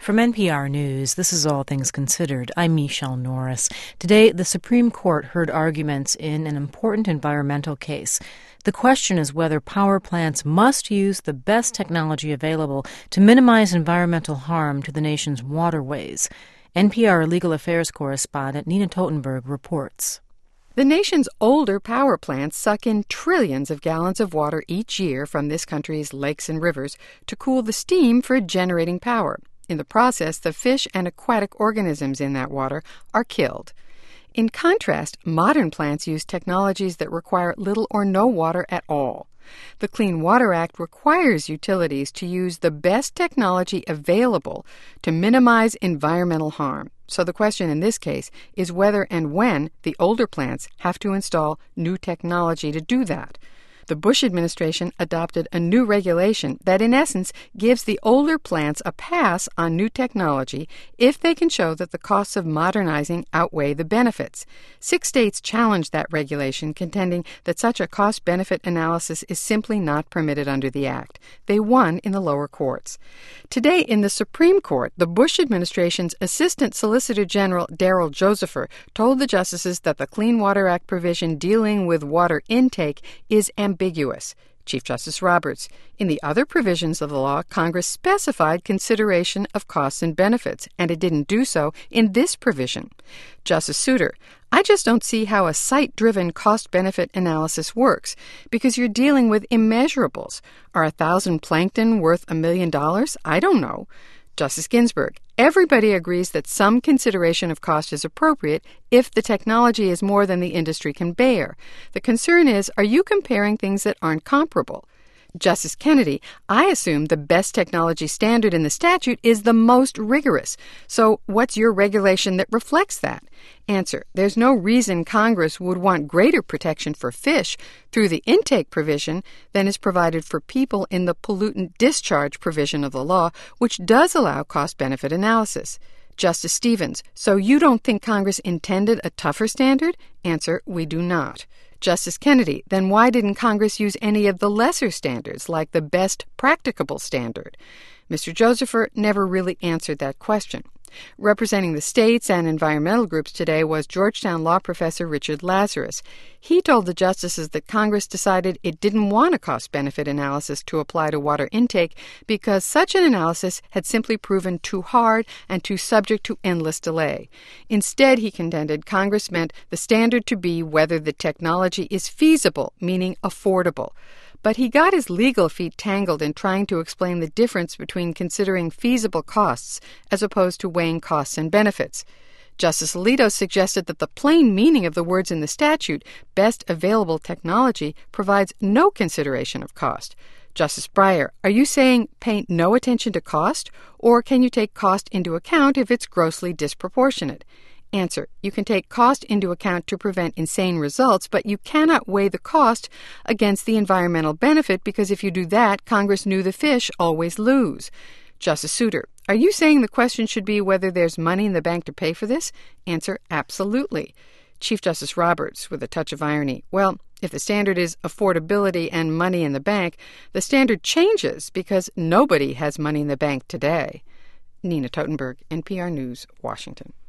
From NPR News, this is All Things Considered. I'm Michelle Norris. Today, the Supreme Court heard arguments in an important environmental case. The question is whether power plants must use the best technology available to minimize environmental harm to the nation's waterways. NPR legal affairs correspondent Nina Totenberg reports. The nation's older power plants suck in trillions of gallons of water each year from this country's lakes and rivers to cool the steam for generating power. In the process, the fish and aquatic organisms in that water are killed. In contrast, modern plants use technologies that require little or no water at all. The Clean Water Act requires utilities to use the best technology available to minimize environmental harm. So the question in this case is whether and when the older plants have to install new technology to do that. The Bush administration adopted a new regulation that, in essence, gives the older plants a pass on new technology if they can show that the costs of modernizing outweigh the benefits. 6 states challenged that regulation, contending that such a cost-benefit analysis is simply not permitted under the Act. They won in the lower courts. Today, in the Supreme Court, the Bush administration's Assistant Solicitor General Darrell Josepher told the justices that the Clean Water Act provision dealing with water intake is ambiguous. Chief Justice Roberts, in the other provisions of the law, Congress specified consideration of costs and benefits, and it didn't do so in this provision. Justice Souter, I just don't see how a site-driven cost-benefit analysis works, because you're dealing with immeasurables. Are 1,000 plankton worth $1 million? I don't know. Justice Ginsburg, everybody agrees that some consideration of cost is appropriate if the technology is more than the industry can bear. The concern is, are you comparing things that aren't comparable? Justice Kennedy, I assume the best technology standard in the statute is the most rigorous. So what's your regulation that reflects that? Answer, there's no reason Congress would want greater protection for fish through the intake provision than is provided for people in the pollutant discharge provision of the law, which does allow cost-benefit analysis. Justice Stevens, so you don't think Congress intended a tougher standard? Answer, we do not. Justice Kennedy, then why didn't Congress use any of the lesser standards, like the best practicable standard? Mr. Josepher never really answered that question. Representing the states and environmental groups today was Georgetown law professor Richard Lazarus. He told the justices that Congress decided it didn't want a cost-benefit analysis to apply to water intake because such an analysis had simply proven too hard and too subject to endless delay. Instead, he contended, Congress meant the standard to be whether the technology is feasible, meaning affordable. But he got his legal feet tangled in trying to explain the difference between considering feasible costs as opposed to weighing costs and benefits. Justice Alito suggested that the plain meaning of the words in the statute, best available technology, provides no consideration of cost. Justice Breyer, are you saying pay no attention to cost, or can you take cost into account if it's grossly disproportionate? Answer, you can take cost into account to prevent insane results, but you cannot weigh the cost against the environmental benefit because if you do that, Congress knew the fish always lose. Justice Souter, are you saying the question should be whether there's money in the bank to pay for this? Answer, absolutely. Chief Justice Roberts, with a touch of irony, well, if the standard is affordability and money in the bank, the standard changes because nobody has money in the bank today. Nina Totenberg, NPR News, Washington.